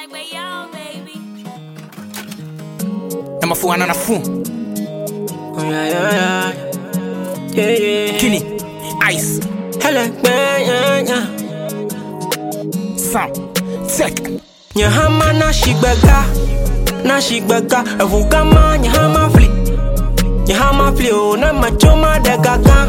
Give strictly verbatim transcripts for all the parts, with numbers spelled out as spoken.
way out, baby. I'm a fool and a fool. Oh yeah, yeah, yeah, yeah, yeah. Kenny, Ice, Hello, yeah, yeah. Sam, Tech. Nyahama na shigbaga, na shigbaga. Evugama nyahama fli, nyahama fli. Oh na machoma de gaga,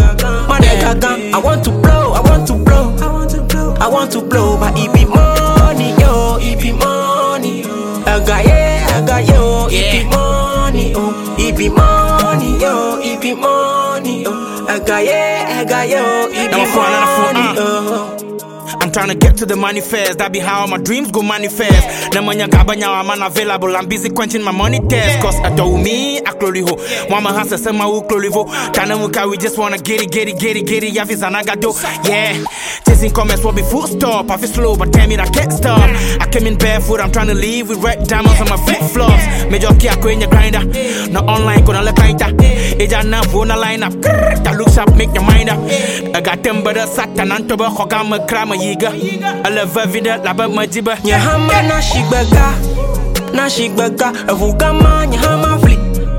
ma de gaga. I want to blow, I want to blow, I want to blow, I want to blow. But it be money, yo, it be money. I got yeah, I got yo, it be money, oh, it be money, yo, it be money, oh. I got yeah, I got yo, it be money, oh. I'm trying to get to the manifest. That be how my dreams go manifest. Na manya gabanya I'm unavailable. I'm busy quenching my money test. Cause I told me I clori ho. Mama has a sema u clori vo. Tana muka we just wanna get it, get it, get it, get it. Yavis anagado. Yeah. Chasing comments will be full stop. I feel slow, but damn it, I can't stop. I came in barefoot. I'm trying to leave with red diamonds on my flip flops. Major kia kwenye grinder. No online kona le kaita. Eja na phone line up. That looks up, make your mind up. I got them but a satan and toba hogama krama yiga. I love a vida la ba majiba. Nyahama na shigbaga, na shigbaga. Evugama nyahama fli,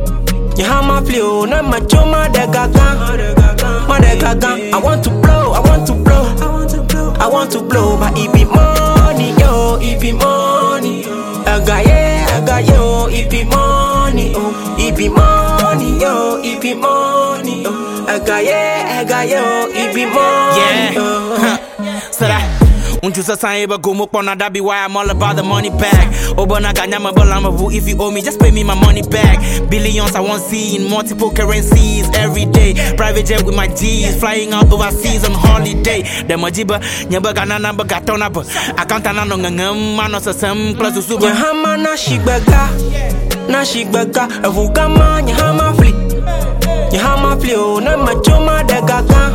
nyahama fli. Oh na machoma de gaga, ma de gaga. I want to blow, I want to blow, I want to blow, I want to blow. But it be money, yo, it be money. I got yeah, I got yo, it be money, oh, it be money, yo, it be money, oh. I got yeah, I got yo, it be money, yeah. oh. So that unto society but go up on that be why I'm all about the money back. Obana ganyama balamavu. If you owe me, just pay me my money back. Billions I want see in multiple currencies every day. Private jet with my G's, flying out overseas on holiday. The majiba nyaba gana number gatona ba. Account na no ngam mano sa sam plus to super. Nyahama na shigbaga, na shigbaga. Evugama nyahama fli, nyahama fli. Oh na machoma de gaga,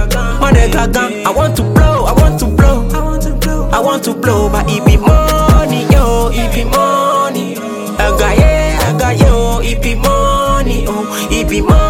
ma de gaga. I want to blow, I want to blow, I want to blow, I want to blow. But it be money, yo, it be money. I got yeah, I got yo, it be money, oh, it be money.